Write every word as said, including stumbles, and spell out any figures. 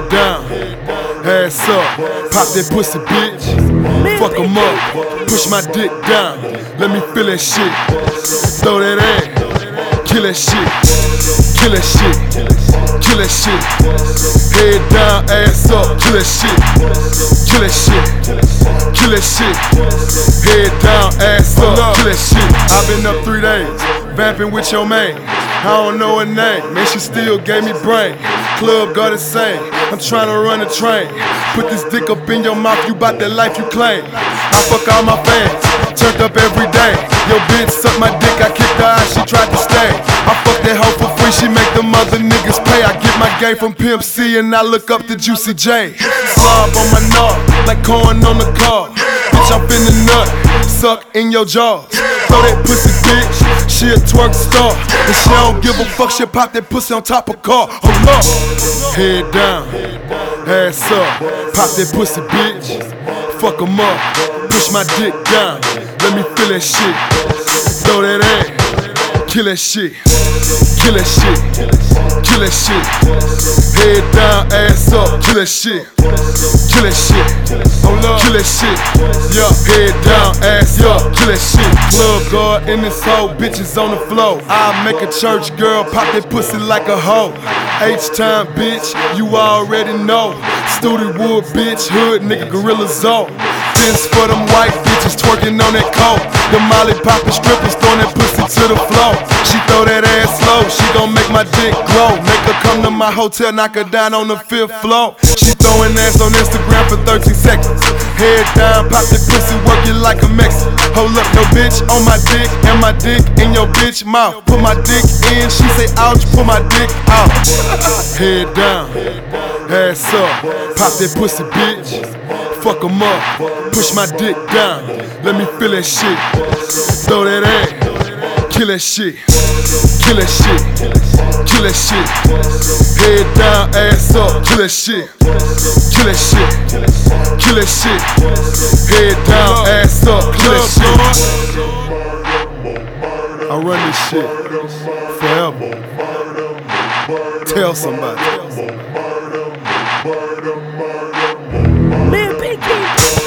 Head down, ass up, pop that pussy, bitch. Fuck 'em up, push my dick down. Let me feel that shit. Throw that ass, kill that shit, kill that shit, kill that shit. Head down, ass up, kill that shit, kill that shit, kill that shit. Head down, ass up, kill that shit. I've been up three days, vamping with your man. I don't know her name, man, she still gave me brain. Club got insane, I'm trying to run a train. Put this dick up in your mouth, you bout that life you claim. I fuck all my fans, turned up every day. Yo bitch suck my dick, I kicked her out, she tried to stay. I fuck that hoe for free, she make them other niggas pay. I get my game from Pimp C and I look up to Juicy J. Slob on my knob, like corn on the cob. Bitch, I'm finna nut, suck in your jaws. Throw that pussy, bitch, she a twerk star. And she don't give a fuck, she pop that pussy on top of car. Hold up, head down, ass up, pop that pussy, bitch. Fuck 'em up, push my dick down. Let me feel that shit. Throw that ass, kill that shit, kill that shit, kill that shit. Head down, ass up, kill that shit, kill that shit, kill that shit. Yeah, head down, ass up, kill that shit. Club guard in this hoe, bitches on the floor. I'll make a church girl pop that pussy like a hoe. H-time, bitch, you already know. Studi Wood, bitch, hood nigga, Gorilla Zoe. This for them white bitches twerking on that coat. The Molly poppin' strippers throwing that pussy to the floor. She throw that ass slow, she gon' make my dick glow. Make her come to my hotel, knock her down on the fifth floor. She throwing ass on Instagram for thirteen seconds. Head down, pop that pussy, work it like a Mexican. Hold up, no bitch on my dick, and my dick in your bitch mouth. Put my dick in, she say ouch, pull my dick out. Head down, ass up, pop that pussy, bitch. Fuck 'em up, push my dick down. Let me feel that shit. Throw that ass, kill that shit, kill that shit, kill that shit. Head down, ass up, kill that shit, kill that shit, kill that shit. Head down, ass up, kill that shit. I run this shit forever. Tell somebody. Man, Pinky.